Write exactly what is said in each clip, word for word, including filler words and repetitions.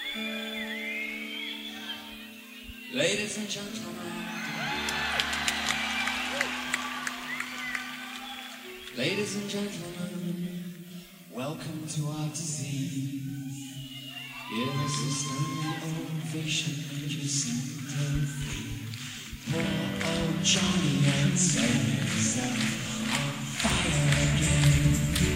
Ladies and gentlemen, ladies and gentlemen, welcome to our disease. Give us a standing ovation and you seem to free. Poor old Johnny and set himself on fire again.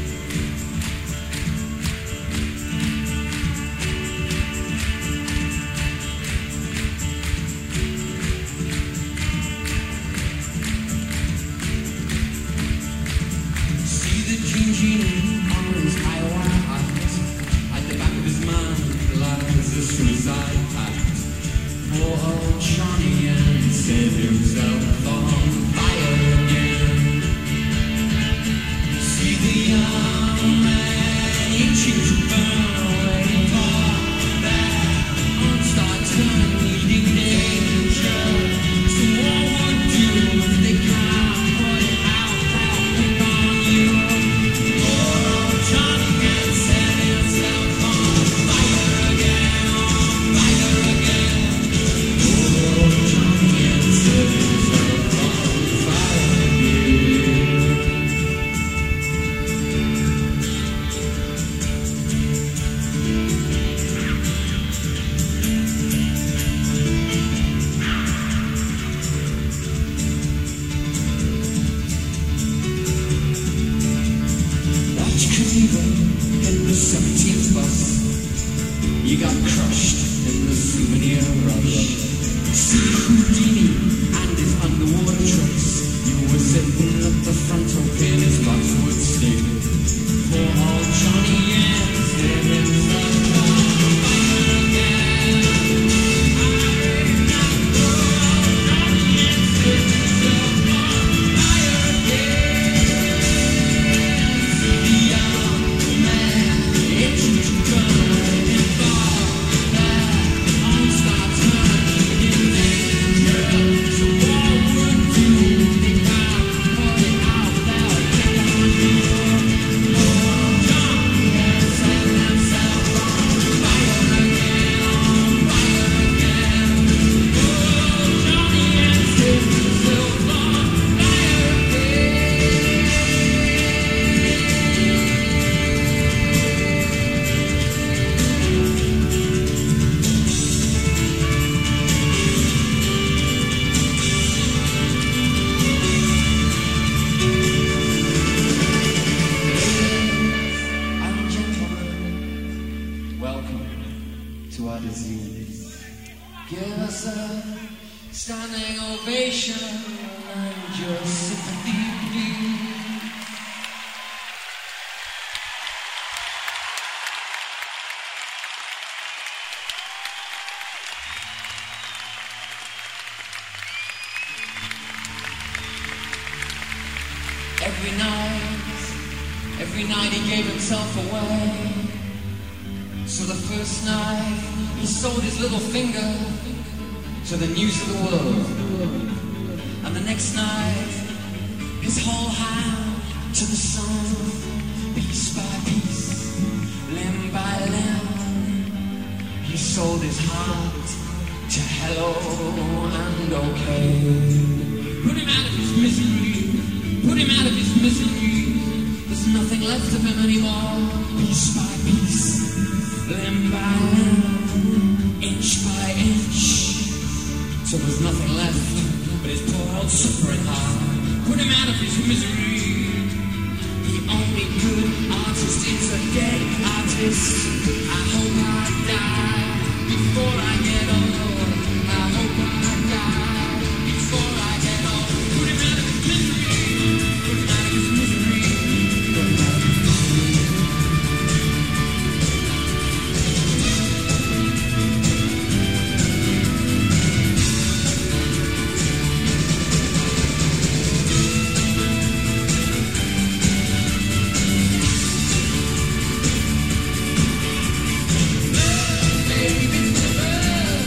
On his high wire eyes, at the back of his mind lies a suicide pact. Poor old Johnny and set himself on fire again. See the young man itching to burn away for that on-star turn needing danger. So what would do if they can't put it out, out, pick on you? In the seventeenth bus, you got crushed in the souvenir rush. See Houdini and his underwater tricks. You were sitting at the front hoping his box would stick. Poor old Johnny Yen stared himself on fire again. I remember old Johnny Yen stared himself on fire again. See the young man itching to burn in far that on-star turn in danger. So what would do if they can't put it out there? Pick on you. Poor Johnny has set himself on fire again, on fire again. Poor Johnny has set himself on fire again. And gentlemen, welcome to our disease. Give us a standing ovation and your sympathy, please. Every night, every night he gave himself away. So the first night he sold his little finger to the news of the world. And the next night his whole hand to the sun. Piece by piece, limb by limb, he sold his heart to hello and okay. Put him out of his misery. Put him out of his misery. There's nothing left of him anymore. Piece by piece, limb by limb, inch by inch, till there's nothing left but his poor old suffering heart. Put him out of his misery. The only good artist is a dead artist. I hope I die before I get old. I hope I die before I get old. Put him out of his misery. Put him out of his misery. Put him out of his misery. Baby, it's the bird.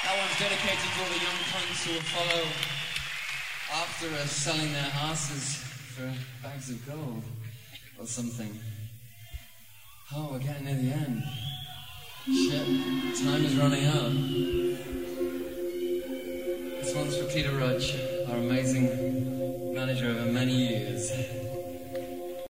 That one's dedicated to all the young punks who will follow after us, selling their asses for bags of gold or something. Oh, we're getting near the end. Shit, time is running out. This one's for Peter Rudge, our amazing manager over many years.